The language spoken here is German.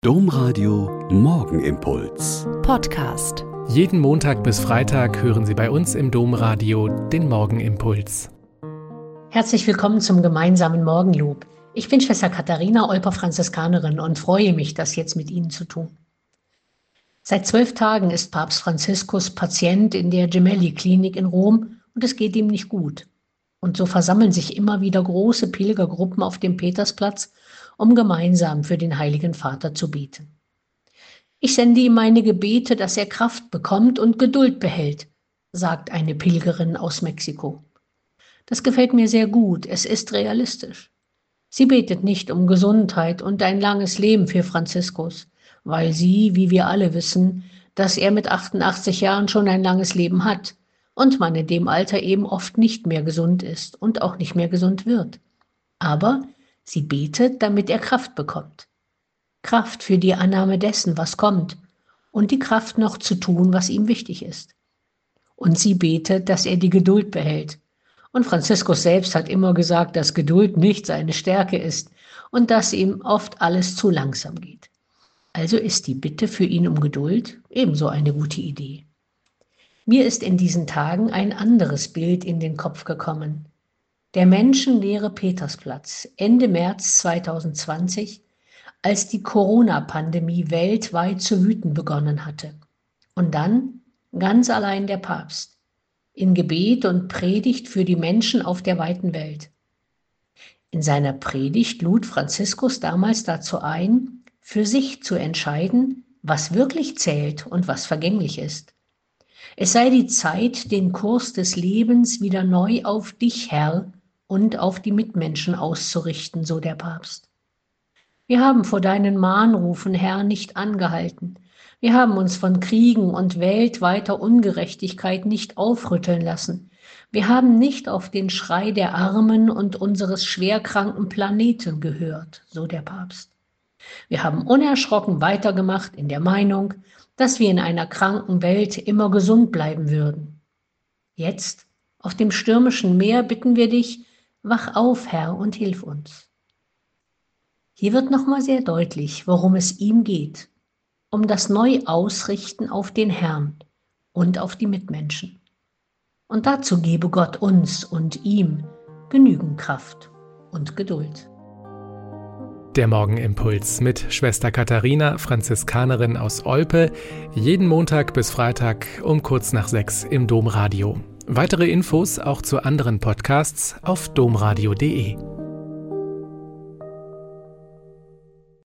Domradio Morgenimpuls. Podcast. Jeden Montag bis Freitag hören Sie bei uns im Domradio den Morgenimpuls. Herzlich willkommen zum gemeinsamen Morgenlob. Ich bin Schwester Katharina, Olper Franziskanerin und freue mich, das jetzt mit Ihnen zu tun. Seit 12 Tagen ist Papst Franziskus Patient in der Gemelli-Klinik in Rom und es geht ihm nicht gut. Und so versammeln sich immer wieder große Pilgergruppen auf dem Petersplatz, um gemeinsam für den Heiligen Vater zu beten. Ich sende ihm meine Gebete, dass er Kraft bekommt und Geduld behält, sagt eine Pilgerin aus Mexiko. Das gefällt mir sehr gut, es ist realistisch. Sie betet nicht um Gesundheit und ein langes Leben für Franziskus, weil sie, wie wir alle wissen, dass er mit 88 Jahren schon ein langes Leben hat und man in dem Alter eben oft nicht mehr gesund ist und auch nicht mehr gesund wird. Aber sie betet, damit er Kraft bekommt. Kraft für die Annahme dessen, was kommt, und die Kraft noch zu tun, was ihm wichtig ist. Und sie betet, dass er die Geduld behält. Und Franziskus selbst hat immer gesagt, dass Geduld nicht seine Stärke ist und dass ihm oft alles zu langsam geht. Also ist die Bitte für ihn um Geduld ebenso eine gute Idee. Mir ist in diesen Tagen ein anderes Bild in den Kopf gekommen. Der menschenleere Petersplatz Ende März 2020, als die Corona-Pandemie weltweit zu wüten begonnen hatte. Und dann ganz allein der Papst, in Gebet und Predigt für die Menschen auf der weiten Welt. In seiner Predigt lud Franziskus damals dazu ein, für sich zu entscheiden, was wirklich zählt und was vergänglich ist. Es sei die Zeit, den Kurs des Lebens wieder neu auf dich, Herr, und auf die Mitmenschen auszurichten, so der Papst. Wir haben vor deinen Mahnrufen, Herr, nicht angehalten. Wir haben uns von Kriegen und weltweiter Ungerechtigkeit nicht aufrütteln lassen. Wir haben nicht auf den Schrei der Armen und unseres schwerkranken Planeten gehört, so der Papst. Wir haben unerschrocken weitergemacht in der Meinung, dass wir in einer kranken Welt immer gesund bleiben würden. Jetzt, auf dem stürmischen Meer, bitten wir dich, wach auf, Herr, und hilf uns. Hier wird nochmal sehr deutlich, worum es ihm geht, um das Neuausrichten auf den Herrn und auf die Mitmenschen. Und dazu gebe Gott uns und ihm genügend Kraft und Geduld. Der Morgenimpuls mit Schwester Katharina, Franziskanerin aus Olpe, jeden Montag bis Freitag um kurz nach 6 im Domradio. Weitere Infos auch zu anderen Podcasts auf domradio.de.